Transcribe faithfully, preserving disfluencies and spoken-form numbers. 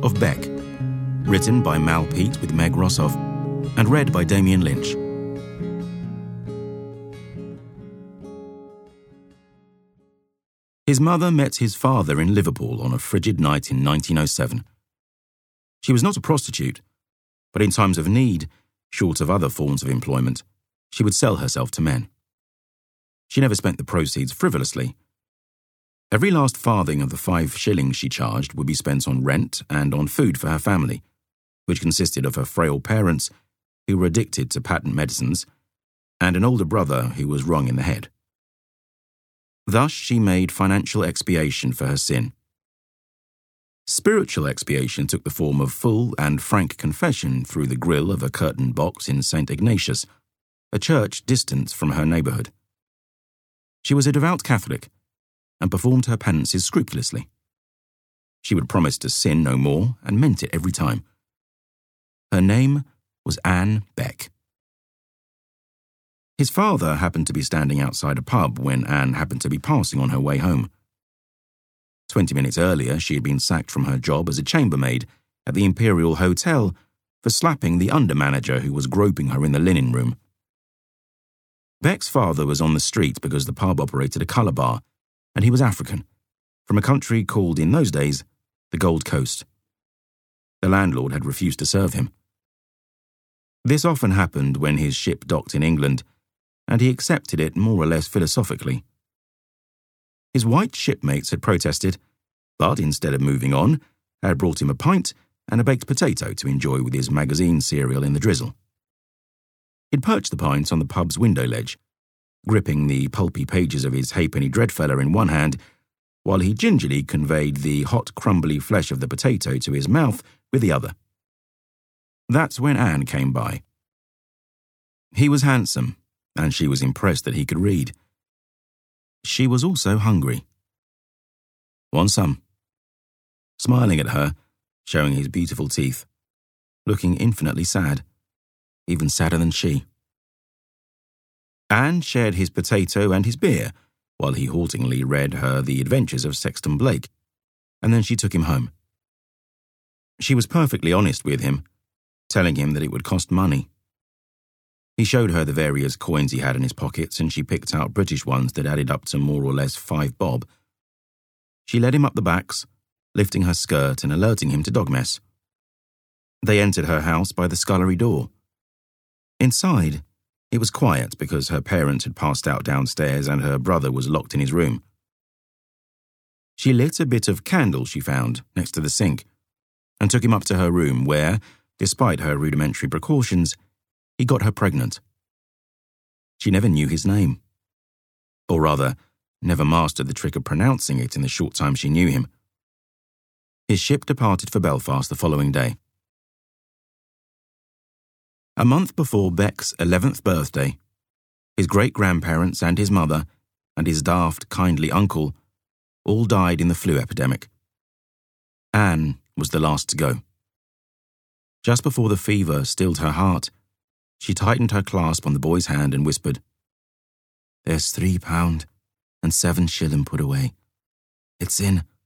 of Beck, written by Mal Peet with Meg Rossoff, and read by Damien Lynch. His mother met his father in Liverpool on a frigid night in nineteen oh seven. She was not a prostitute, but in times of need, short of other forms of employment, she would sell herself to men. She never spent the proceeds frivolously. Every last farthing of the five shillings she charged would be spent on rent and on food for her family, which consisted of her frail parents, who were addicted to patent medicines, and an older brother who was wrong in the head. Thus she made financial expiation for her sin. Spiritual expiation took the form of full and frank confession through the grill of a curtained box in Saint Ignatius, a church distant from her neighbourhood. She was a devout Catholic and performed her penances scrupulously. She would promise to sin no more and meant it every time. Her name was Anne Beck. His father happened to be standing outside a pub when Anne happened to be passing on her way home. Twenty minutes earlier, she had been sacked from her job as a chambermaid at the Imperial Hotel for slapping the under-manager who was groping her in the linen room. Beck's father was on the street because the pub operated a colour bar, and he was African, from a country called in those days the Gold Coast. The landlord had refused to serve him. This often happened when his ship docked in England, and he accepted it more or less philosophically. His white shipmates had protested, but instead of moving on, had brought him a pint and a baked potato to enjoy with his magazine cereal in the drizzle. He'd perched the pint on the pub's window ledge, gripping the pulpy pages of his halfpenny Dreadfella in one hand, while he gingerly conveyed the hot, crumbly flesh of the potato to his mouth with the other. That's when Anne came by. He was handsome, and she was impressed that he could read. She was also hungry. Want some? Smiling at her, showing his beautiful teeth, looking infinitely sad, even sadder than she. Anne shared his potato and his beer, while he haltingly read her The Adventures of Sexton Blake, and then she took him home. She was perfectly honest with him, telling him that it would cost money. He showed her the various coins he had in his pockets, and she picked out British ones that added up to more or less five bob. She led him up the backs, lifting her skirt and alerting him to dog mess. They entered her house by the scullery door. Inside, it was quiet because her parents had passed out downstairs and her brother was locked in his room. She lit a bit of candle she found next to the sink and took him up to her room where, despite her rudimentary precautions, he got her pregnant. She never knew his name. Or rather, never mastered the trick of pronouncing it in the short time she knew him. His ship departed for Belfast the following day. A month before Beck's eleventh birthday, his great-grandparents and his mother, and his daft, kindly uncle, all died in the flu epidemic. Anne was the last to go. Just before the fever stilled her heart, she tightened her clasp on the boy's hand and whispered, "There's three pound and seven shilling put away. It's in."